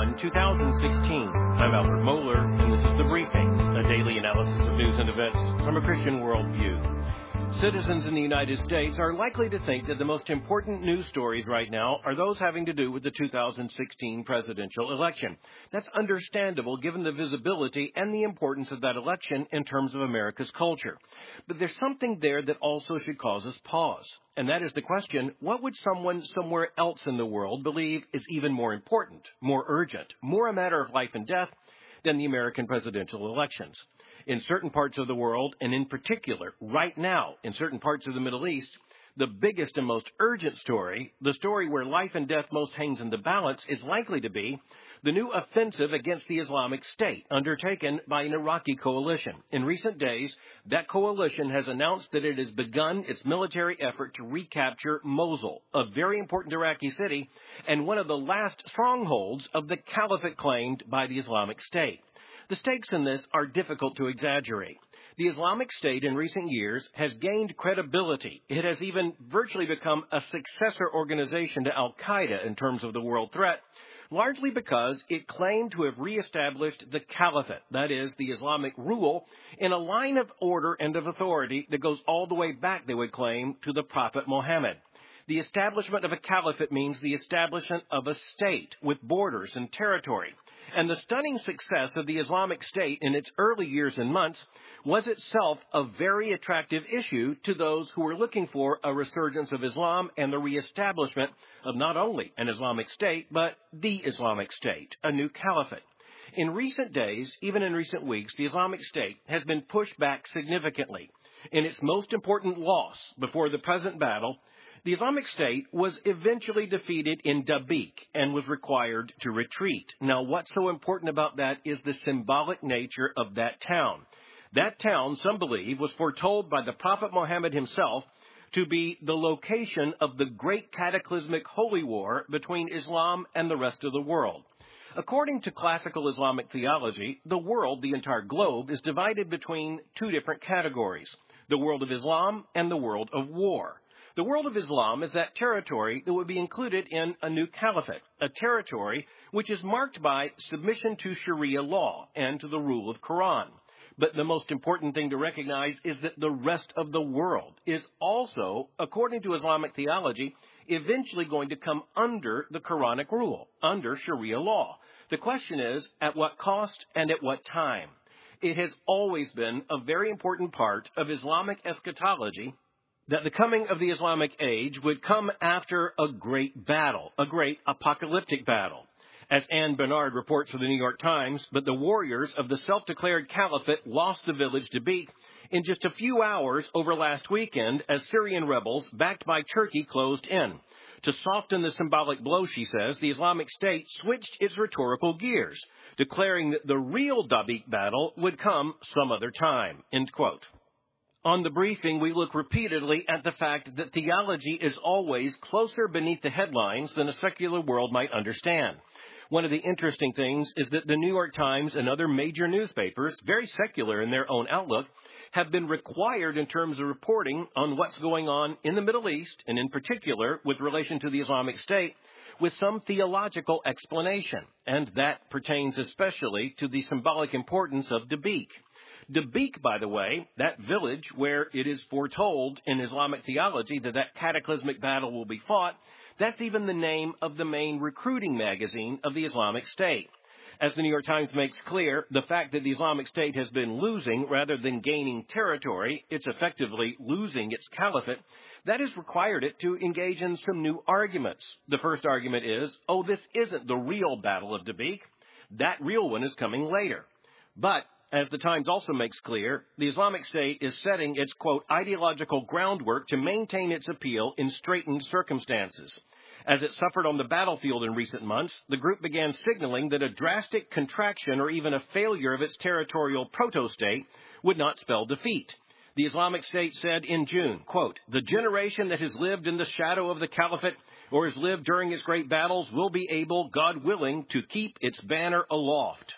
1, 2016. I'm Albert Mohler, and this is The Briefing, a daily analysis of news and events from a Christian worldview. Citizens in the United States are likely to think that the most important news stories right now are those having to do with the 2016 presidential election. That's understandable given the visibility and the importance of that election in terms of America's culture. But there's something there that also should cause us pause. And that is the question, what would someone somewhere else in the world believe is even more important, more urgent, more a matter of life and death than the American presidential elections? In certain parts of the world, and in particular, right now, in certain parts of the Middle East, the biggest and most urgent story, the story where life and death most hangs in the balance, is likely to be the new offensive against the Islamic State undertaken by an Iraqi coalition. In recent days, that coalition has announced that it has begun its military effort to recapture Mosul, a very important Iraqi city and one of the last strongholds of the caliphate claimed by the Islamic State. The stakes in this are difficult to exaggerate. The Islamic State in recent years has gained credibility. It has even virtually become a successor organization to Al-Qaeda in terms of the world threat, largely because it claimed to have reestablished the caliphate, that is, the Islamic rule, in a line of order and of authority that goes all the way back, they would claim, to the Prophet Muhammad. The establishment of a caliphate means the establishment of a state with borders and territory. And the stunning success of the Islamic State in its early years and months was itself a very attractive issue to those who were looking for a resurgence of Islam and the reestablishment of not only an Islamic State, but the Islamic State, a new caliphate. In recent days, even in recent weeks, the Islamic State has been pushed back significantly. In its most important loss before the present battle, the Islamic State was eventually defeated in Dabiq and was required to retreat. Now, what's so important about that is the symbolic nature of that town. That town, some believe, was foretold by the Prophet Muhammad himself to be the location of the great cataclysmic holy war between Islam and the rest of the world. According to classical Islamic theology, the world, the entire globe, is divided between two different categories, the world of Islam and the world of war. The world of Islam is that territory that would be included in a new caliphate, a territory which is marked by submission to Sharia law and to the rule of Quran. But the most important thing to recognize is that the rest of the world is also, according to Islamic theology, eventually going to come under the Quranic rule, under Sharia law. The question is, at what cost and at what time? It has always been a very important part of Islamic eschatology that the coming of the Islamic age would come after a great battle, a great apocalyptic battle. As Ann Bernard reports for the New York Times, but the warriors of the self-declared caliphate lost the village Dabiq in just a few hours over last weekend as Syrian rebels, backed by Turkey, closed in. To soften the symbolic blow, she says, the Islamic State switched its rhetorical gears, declaring that the real Dabiq battle would come some other time, end quote. On The Briefing, we look repeatedly at the fact that theology is always closer beneath the headlines than a secular world might understand. One of the interesting things is that the New York Times and other major newspapers, very secular in their own outlook, have been required in terms of reporting on what's going on in the Middle East, and in particular with relation to the Islamic State, with some theological explanation. And that pertains especially to the symbolic importance of Dabiq. Dabiq, by the way, that village where it is foretold in Islamic theology that that cataclysmic battle will be fought, that's even the name of the main recruiting magazine of the Islamic State. As the New York Times makes clear, the fact that the Islamic State has been losing rather than gaining territory, it's effectively losing its caliphate, that has required it to engage in some new arguments. The first argument is, this isn't the real Battle of Dabiq. That real one is coming later. But as the Times also makes clear, the Islamic State is setting its, quote, ideological groundwork to maintain its appeal in straitened circumstances. As it suffered on the battlefield in recent months, the group began signaling that a drastic contraction or even a failure of its territorial proto-state would not spell defeat. The Islamic State said in June, quote, the generation that has lived in the shadow of the caliphate or has lived during its great battles will be able, God willing, to keep its banner aloft.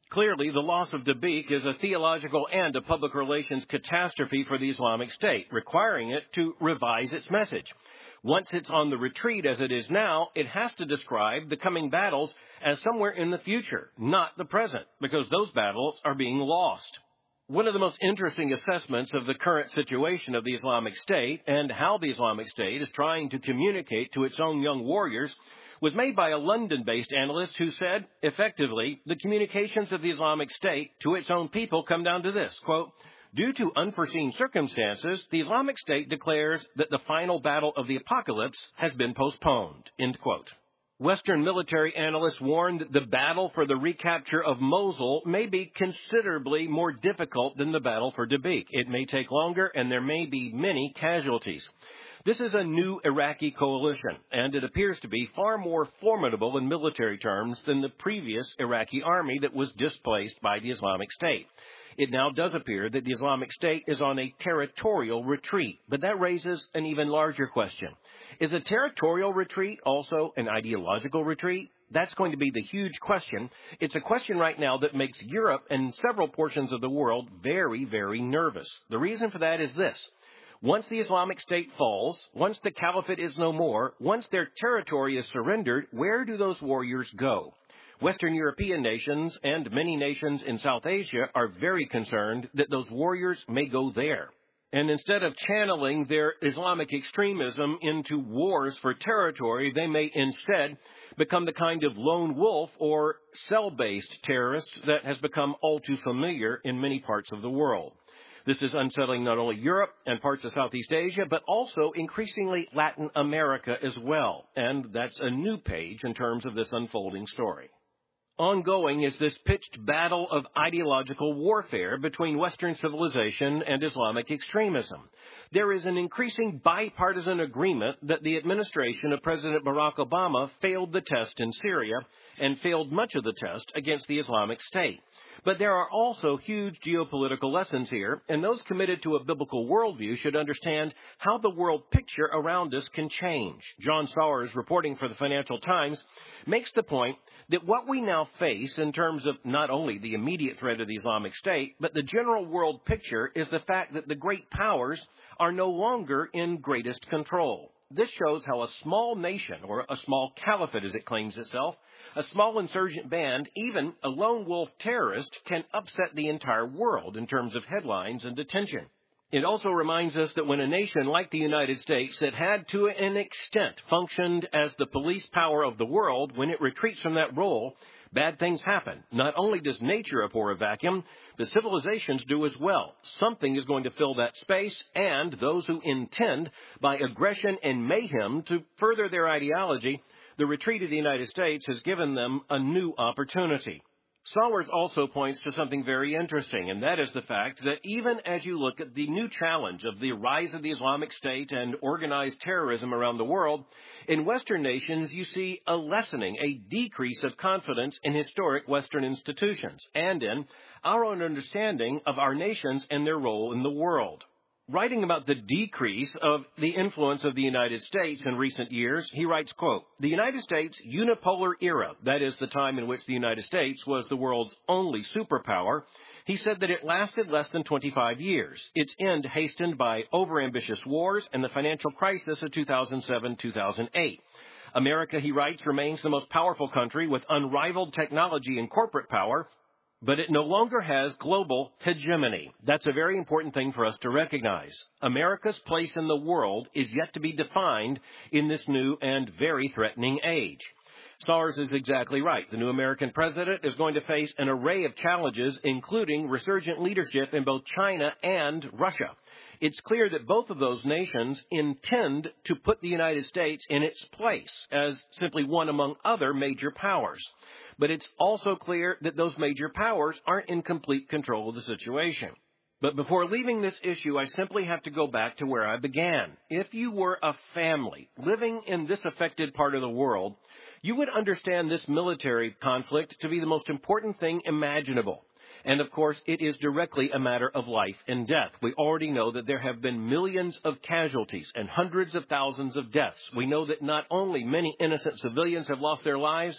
Clearly, the loss of Dabiq is a theological and a public relations catastrophe for the Islamic State, requiring it to revise its message. Once it's on the retreat as it is now, it has to describe the coming battles as somewhere in the future, not the present, because those battles are being lost. One of the most interesting assessments of the current situation of the Islamic State and how the Islamic State is trying to communicate to its own young warriors was made by a London-based analyst who said, effectively, the communications of the Islamic State to its own people come down to this, quote, due to unforeseen circumstances, the Islamic State declares that the final battle of the apocalypse has been postponed, end quote. Western military analysts warned that the battle for the recapture of Mosul may be considerably more difficult than the battle for Dabiq. It may take longer, and there may be many casualties. This is a new Iraqi coalition, and it appears to be far more formidable in military terms than the previous Iraqi army that was displaced by the Islamic State. It now does appear that the Islamic State is on a territorial retreat, but that raises an even larger question. Is a territorial retreat also an ideological retreat? That's going to be the huge question. It's a question right now that makes Europe and several portions of the world very, very nervous. The reason for that is this. Once the Islamic State falls, once the caliphate is no more, once their territory is surrendered, where do those warriors go? Western European nations and many nations in South Asia are very concerned that those warriors may go there. And instead of channeling their Islamic extremism into wars for territory, they may instead become the kind of lone wolf or cell-based terrorist that has become all too familiar in many parts of the world. This is unsettling not only Europe and parts of Southeast Asia, but also increasingly Latin America as well. And that's a new page in terms of this unfolding story. Ongoing is this pitched battle of ideological warfare between Western civilization and Islamic extremism. There is an increasing bipartisan agreement that the administration of President Barack Obama failed the test in Syria and failed much of the test against the Islamic State. But there are also huge geopolitical lessons here, and those committed to a biblical worldview should understand how the world picture around us can change. John Sawers, reporting for the Financial Times, makes the point that what we now face in terms of not only the immediate threat of the Islamic State, but the general world picture is the fact that the great powers are no longer in greatest control. This shows how a small nation, or a small caliphate as it claims itself, a small insurgent band, even a lone wolf terrorist, can upset the entire world in terms of headlines and attention. It also reminds us that when a nation like the United States that had to an extent functioned as the police power of the world, when it retreats from that role, bad things happen. Not only does nature abhor a vacuum, but civilizations do as well. Something is going to fill that space, and those who intend, by aggression and mayhem, to further their ideology, the retreat of the United States has given them a new opportunity. Sawers also points to something very interesting, and that is the fact that even as you look at the new challenge of the rise of the Islamic State and organized terrorism around the world, in Western nations you see a lessening, a decrease of confidence in historic Western institutions and in our own understanding of our nations and their role in the world. Writing about the decrease of the influence of the United States in recent years, he writes, quote, the United States unipolar era, that is the time in which the United States was the world's only superpower, he said that it lasted less than 25 years, its end hastened by overambitious wars and the financial crisis of 2007-2008. America, he writes, remains the most powerful country with unrivaled technology and corporate power, but it no longer has global hegemony. That's a very important thing for us to recognize. America's place in the world is yet to be defined in this new and very threatening age. Sawers is exactly right. The new American president is going to face an array of challenges, including resurgent leadership in both China and Russia. It's clear that both of those nations intend to put the United States in its place as simply one among other major powers. But it's also clear that those major powers aren't in complete control of the situation. But before leaving this issue, I simply have to go back to where I began. If you were a family living in this affected part of the world, you would understand this military conflict to be the most important thing imaginable. And of course, it is directly a matter of life and death. We already know that there have been millions of casualties and hundreds of thousands of deaths. We know that not only many innocent civilians have lost their lives,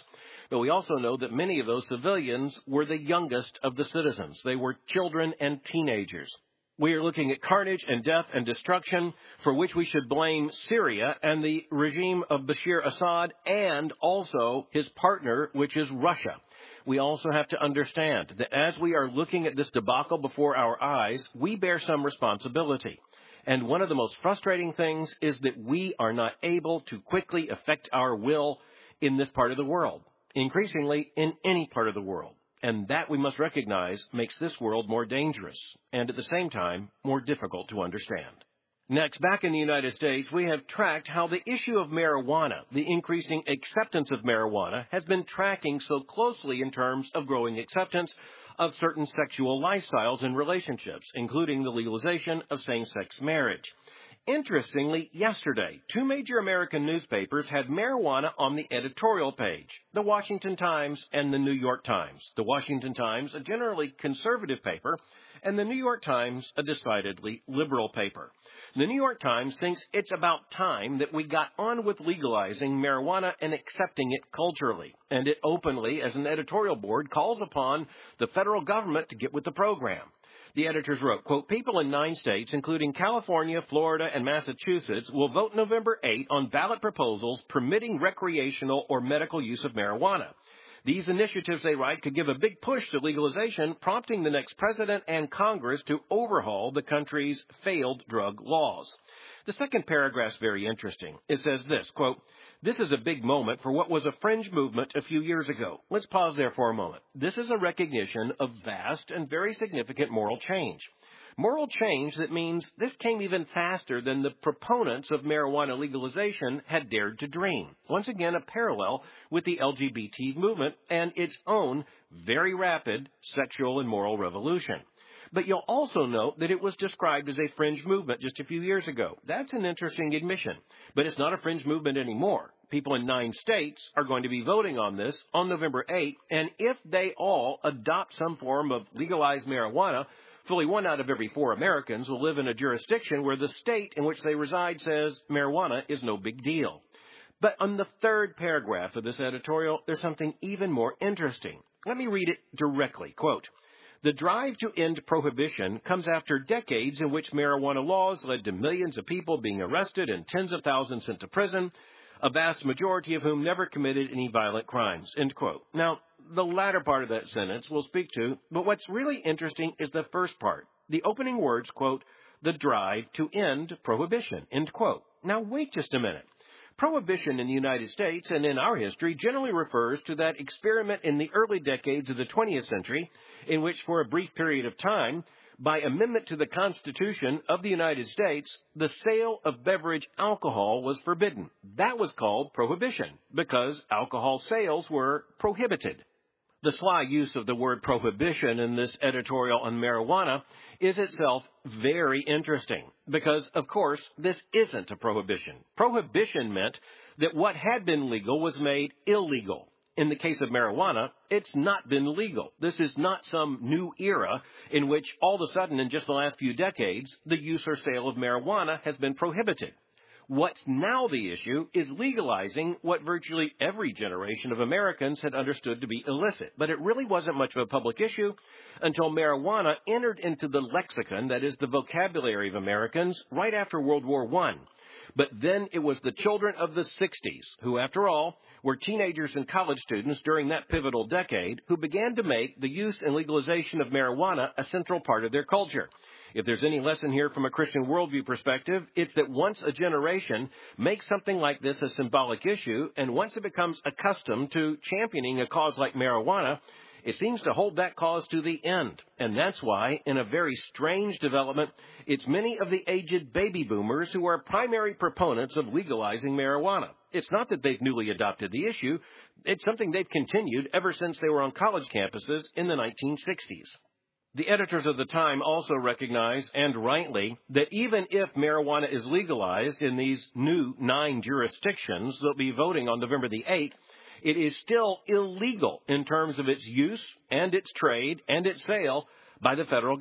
But we also know that many of those civilians were the youngest of the citizens. They were children and teenagers. We are looking at carnage and death and destruction for which we should blame Syria and the regime of Bashir Assad and also his partner, which is Russia. We also have to understand that as we are looking at this debacle before our eyes, we bear some responsibility. And one of the most frustrating things is that we are not able to quickly affect our will in this part of the world, increasingly in any part of the world. And that, we must recognize, makes this world more dangerous and at the same time more difficult to understand. Next, back in the United States, we have tracked how the issue of marijuana, the increasing acceptance of marijuana, has been tracking so closely in terms of growing acceptance of certain sexual lifestyles and relationships, including the legalization of same-sex marriage. Interestingly, yesterday, two major American newspapers had marijuana on the editorial page, the Washington Times and the New York Times. The Washington Times, a generally conservative paper, and the New York Times, a decidedly liberal paper. The New York Times thinks it's about time that we got on with legalizing marijuana and accepting it culturally, and it openly, as an editorial board, calls upon the federal government to get with the program. The editors wrote, quote, people in 9 states, including California, Florida, and Massachusetts, will vote November 8 on ballot proposals permitting recreational or medical use of marijuana. These initiatives, they write, could give a big push to legalization, prompting the next president and Congress to overhaul the country's failed drug laws. The second paragraph is very interesting. It says this, quote, this is a big moment for what was a fringe movement a few years ago. Let's pause there for a moment. This is a recognition of vast and very significant moral change. Moral change that means this came even faster than the proponents of marijuana legalization had dared to dream. Once again, a parallel with the LGBT movement and its own very rapid sexual and moral revolution. But you'll also note that it was described as a fringe movement just a few years ago. That's an interesting admission, but it's not a fringe movement anymore. People in 9 states are going to be voting on this on November 8th, and if they all adopt some form of legalized marijuana, fully 1 out of every 4 Americans will live in a jurisdiction where the state in which they reside says marijuana is no big deal. But on the third paragraph of this editorial, there's something even more interesting. Let me read it directly. Quote, the drive to end prohibition comes after decades in which marijuana laws led to millions of people being arrested and tens of thousands sent to prison, a vast majority of whom never committed any violent crimes, end quote. Now, the latter part of that sentence we'll speak to, but what's really interesting is the first part. The opening words, quote, the drive to end prohibition, end quote. Now, wait just a minute. Prohibition in the United States and in our history generally refers to that experiment in the early decades of the 20th century in which, for a brief period of time, by amendment to the Constitution of the United States, the sale of beverage alcohol was forbidden. That was called prohibition because alcohol sales were prohibited. The sly use of the word prohibition in this editorial on marijuana is itself very interesting because, of course, this isn't a prohibition. Prohibition meant that what had been legal was made illegal. In the case of marijuana, it's not been legal. This is not some new era in which all of a sudden in just the last few decades, the use or sale of marijuana has been prohibited. What's now the issue is legalizing what virtually every generation of Americans had understood to be illicit. But it really wasn't much of a public issue until marijuana entered into the lexicon, that is the vocabulary of Americans, right after World War I. But then it was the children of the 60s, who, after all, were teenagers and college students during that pivotal decade, who began to make the use and legalization of marijuana a central part of their culture. If there's any lesson here from a Christian worldview perspective, it's that once a generation makes something like this a symbolic issue, and once it becomes accustomed to championing a cause like marijuana, it seems to hold that cause to the end. And that's why, in a very strange development, it's many of the aged baby boomers who are primary proponents of legalizing marijuana. It's not that they've newly adopted the issue. It's something they've continued ever since they were on college campuses in the 1960s. The editors of the time also recognize, and rightly, that even if marijuana is legalized in these new 9 jurisdictions that will be voting on November the 8th, it is still illegal in terms of its use and its trade and its sale by the federal government.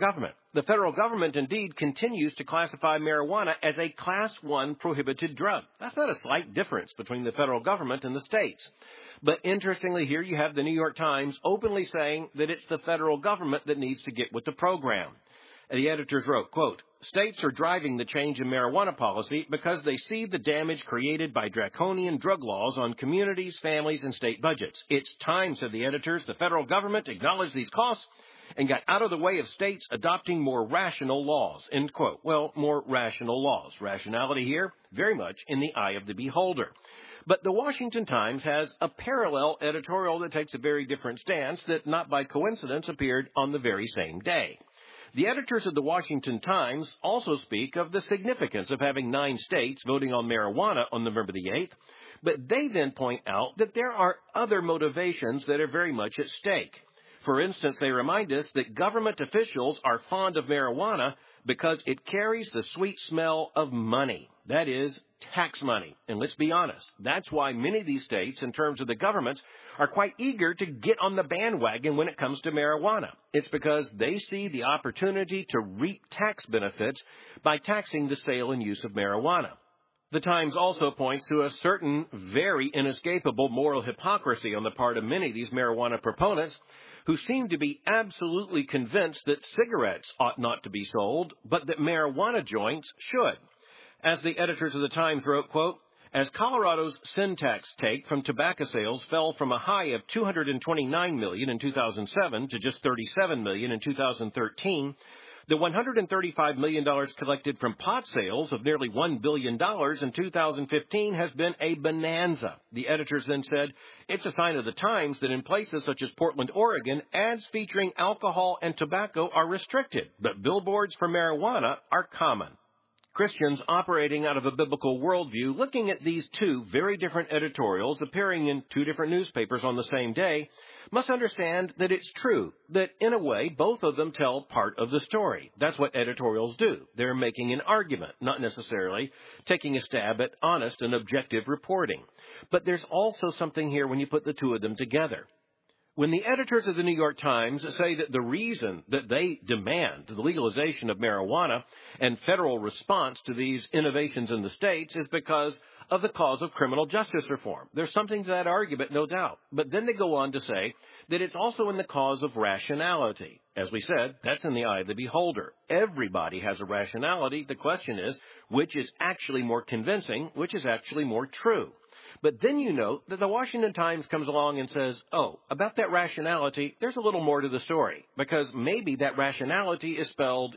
the federal government indeed continues to classify marijuana as a Class 1 prohibited drug. That's not a slight difference between the federal government and the states. But interestingly, here you have the New York Times openly saying that it's the federal government that needs to get with the program. The editors wrote, quote, "States are driving the change in marijuana policy because they see the damage created by draconian drug laws on communities, families, and state budgets. It's time," said the editors, "the federal government acknowledged these costs and got out of the way of states adopting more rational laws," end quote. Well, more rational laws. Rationality here, very much in the eye of the beholder. But the Washington Times has a parallel editorial that takes a very different stance that, not by coincidence, appeared on the very same day. The editors of the Washington Times also speak of the significance of having 9 states voting on marijuana on November the 8th, but they then point out that there are other motivations that are very much at stake. For instance, they remind us that government officials are fond of marijuana because it carries the sweet smell of money. That is, tax money. And let's be honest, that's why many of these states, in terms of the governments, are quite eager to get on the bandwagon when it comes to marijuana. It's because they see the opportunity to reap tax benefits by taxing the sale and use of marijuana. The Times also points to a certain very inescapable moral hypocrisy on the part of many of these marijuana proponents who seem to be absolutely convinced that cigarettes ought not to be sold, but that marijuana joints should. As the editors of the Times wrote, quote, "As Colorado's sin tax take from tobacco sales fell from a high of $229 million in 2007 to just $37 million in 2013, the $135 million collected from pot sales of nearly $1 billion in 2015 has been a bonanza." The editors then said, "It's a sign of the times that in places such as Portland, Oregon, ads featuring alcohol and tobacco are restricted, but billboards for marijuana are common." Christians operating out of a biblical worldview, looking at these two very different editorials appearing in 2 different newspapers on the same day, must understand that it's true, that in a way both of them tell part of the story. That's what editorials do. They're making an argument, not necessarily taking a stab at honest and objective reporting. But there's also something here when you put the two of them together. When the editors of the New York Times say that the reason that they demand the legalization of marijuana and federal response to these innovations in the states is because of the cause of criminal justice reform, there's something to that argument, no doubt. But then they go on to say that it's also in the cause of rationality. As we said, that's in the eye of the beholder. Everybody has a rationality. The question is, which is actually more convincing, which is actually more true? But then you note that the Washington Times comes along and says, oh, about that rationality, there's a little more to the story, because maybe that rationality is spelled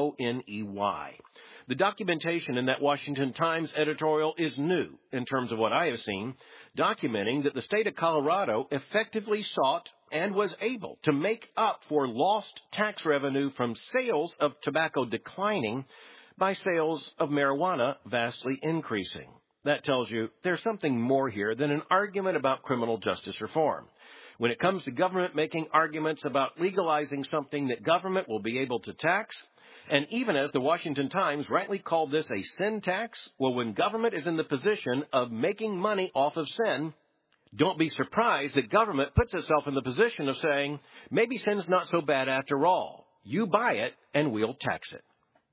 M-O-N-E-Y. The documentation in that Washington Times editorial is new in terms of what I have seen, documenting that the state of Colorado effectively sought and was able to make up for lost tax revenue from sales of tobacco declining by sales of marijuana vastly increasing. That tells you there's something more here than an argument about criminal justice reform. When it comes to government making arguments about legalizing something that government will be able to tax, and even as the Washington Times rightly called this a sin tax, well, when government is in the position of making money off of sin, don't be surprised that government puts itself in the position of saying, maybe sin's not so bad after all. You buy it, and we'll tax it.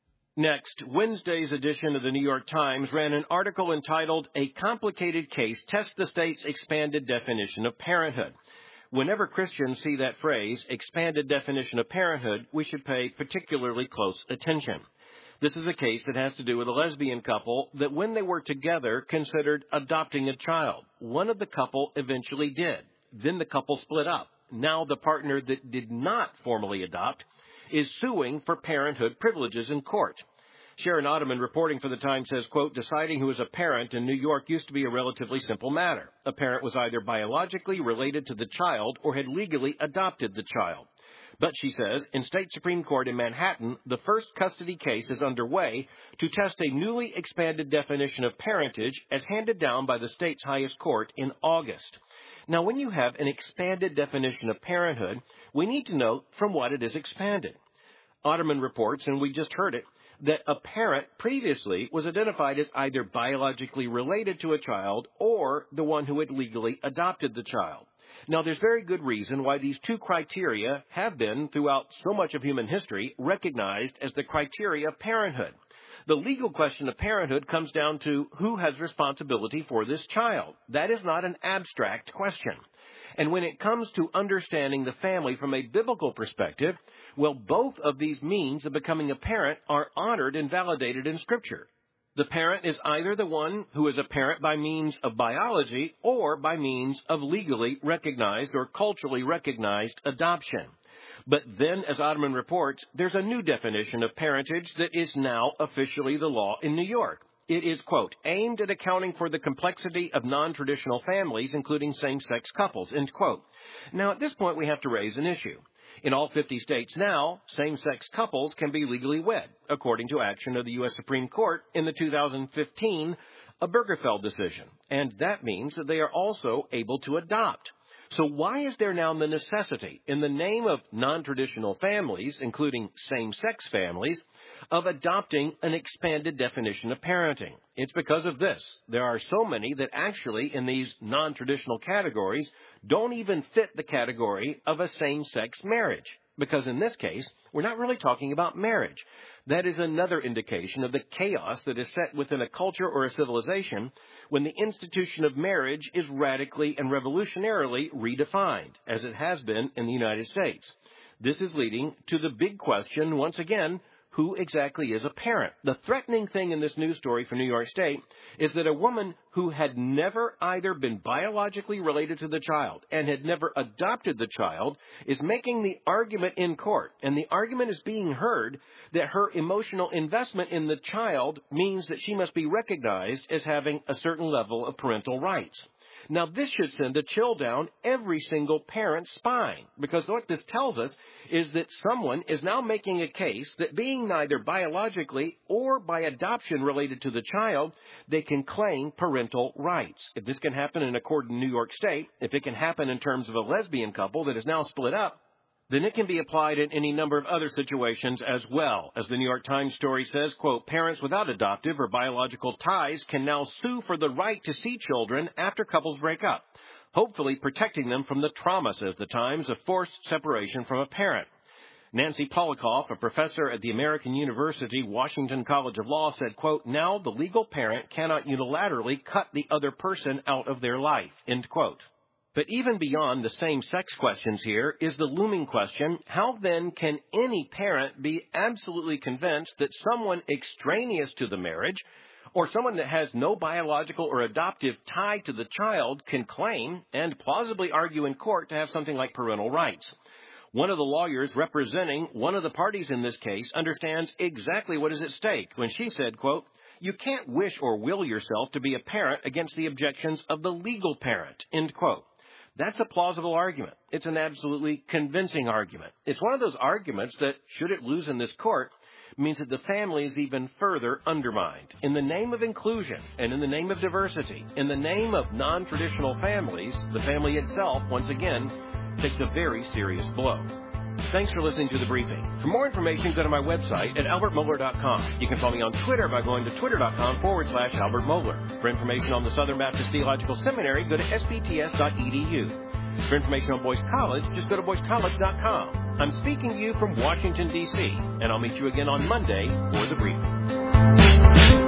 Next, Wednesday's edition of the New York Times ran an article entitled, "A Complicated Case Tests the State's Expanded Definition of Parenthood." Whenever Christians see that phrase, expanded definition of parenthood, we should pay particularly close attention. This is a case that has to do with a lesbian couple that when they were together considered adopting a child. One of the couple eventually did. Then the couple split up. Now the partner that did not formally adopt is suing for parenthood privileges in court. Sharon Ottoman, reporting for the Times, says, quote, "Deciding who is a parent in New York used to be a relatively simple matter. A parent was either biologically related to the child or had legally adopted the child. But," she says, "in State Supreme Court in Manhattan, the first custody case is underway to test a newly expanded definition of parentage as handed down by the state's highest court in August." Now, when you have an expanded definition of parenthood, we need to note from what it is expanded. Ottoman reports, and we just heard it, that a parent previously was identified as either biologically related to a child or the one who had legally adopted the child. Now, there's very good reason why these two criteria have been, throughout so much of human history, recognized as the criteria of parenthood. The legal question of parenthood comes down to who has responsibility for this child. That is not an abstract question. And when it comes to understanding the family from a biblical perspective, well, both of these means of becoming a parent are honored and validated in Scripture. The parent is either the one who is a parent by means of biology or by means of legally recognized or culturally recognized adoption. But then, as Ottoman reports, there's a new definition of parentage that is now officially the law in New York. It is, quote, aimed at accounting for the complexity of non-traditional families, including same-sex couples, end quote. Now, at this point, we have to raise an issue. In all 50 states now, same-sex couples can be legally wed, according to action of the U.S. Supreme Court in the 2015 Obergefell decision. And that means that they are also able to adopt. So why is there now the necessity, in the name of non-traditional families, including same-sex families, of adopting an expanded definition of parenting? It's because of this. There are so many that actually, in these non-traditional categories, don't even fit the category of a same-sex marriage. Because in this case, we're not really talking about marriage. That is another indication of the chaos that is set within a culture or a civilization when the institution of marriage is radically and revolutionarily redefined, as it has been in the United States. This is leading to the big question, once again, who exactly is a parent? The threatening thing in this news story from New York State is that a woman who had never either been biologically related to the child and had never adopted the child is making the argument in court, and the argument is being heard that her emotional investment in the child means that she must be recognized as having a certain level of parental rights. Now, this should send a chill down every single parent's spine, because what this tells us is that someone is now making a case that being neither biologically or by adoption related to the child, they can claim parental rights. If this can happen in a court in New York State, if it can happen in terms of a lesbian couple that is now split up, then it can be applied in any number of other situations as well. As the New York Times story says, quote, parents without adoptive or biological ties can now sue for the right to see children after couples break up, hopefully protecting them from the trauma, says the Times, of forced separation from a parent. Nancy Polikoff, a professor at the American University Washington College of Law, said, quote, now the legal parent cannot unilaterally cut the other person out of their life, end quote. But even beyond the same-sex questions here is the looming question, how then can any parent be absolutely convinced that someone extraneous to the marriage or someone that has no biological or adoptive tie to the child can claim and plausibly argue in court to have something like parental rights? One of the lawyers representing one of the parties in this case understands exactly what is at stake when she said, quote, you can't wish or will yourself to be a parent against the objections of the legal parent, end quote. That's a plausible argument. It's an absolutely convincing argument. It's one of those arguments that, should it lose in this court, means that the family is even further undermined. In the name of inclusion and in the name of diversity, in the name of non-traditional families, the family itself, once again, takes a very serious blow. Thanks for listening to The Briefing. For more information, go to my website at albertmohler.com. You can follow me on Twitter by going to twitter.com/Albert Mohler. For information on the Southern Baptist Theological Seminary, go to sbts.edu. For information on Boyce College, just go to boycecollege.com. I'm speaking to you from Washington, D.C., and I'll meet you again on Monday for The Briefing.